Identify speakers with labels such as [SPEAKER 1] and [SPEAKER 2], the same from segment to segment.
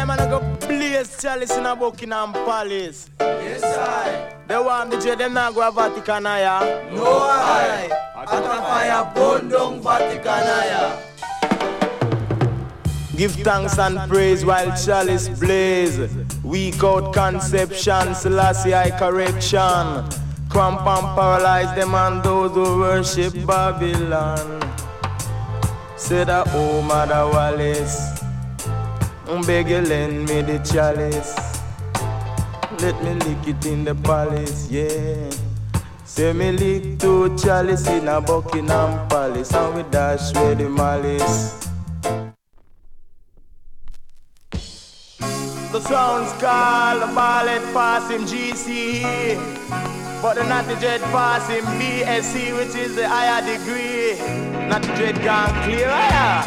[SPEAKER 1] time I go blaze chalice in a Buckingham Palace.
[SPEAKER 2] Yes, I.
[SPEAKER 1] They want the J, them not go to Vatican, yeah?
[SPEAKER 2] No, I. At a fire burn down Vatican, yeah.
[SPEAKER 1] Give thanks and praise while chalice blaze. Weak out conception, Selassie I correction. Cramp and paralyze them and those who worship Babylon. Say that, oh, Mother Wallace, beg you lend me the chalice. Let me lick it in the palace, yeah. Say me lick two chalice in a Buckingham Palace, and we dash with the malice. The sounds call the ballet pass him GCE, but the Natty Dread pass him BSc, which is the higher degree. Natty Dread gone clear, yeah.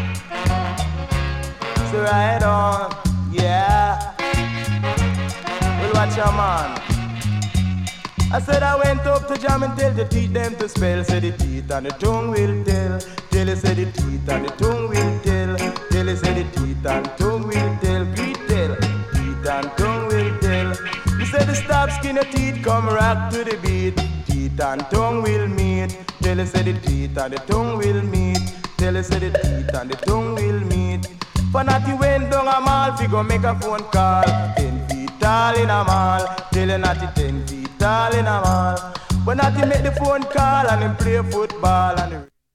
[SPEAKER 1] So right on, yeah. We'll watch your man. I said I went up to jam and tell to teach them to spell. Say the teeth and the tongue will tell. Tell you say the teeth and the tongue will tell. Tell you say the teeth and tongue will tell. Greet tell, teeth and tongue will tell. You say the stop skin your teeth come rock to the beat. Teeth and tongue will meet. Tell you say the teeth and the tongue will meet. Tell you say the teeth and the tongue will meet. For Natty went down a mall, fi go make a phone call. 10 feet tall in a mall. Tell you Natty 10 feet tall in a mall. But Natty make the phone call and him play football and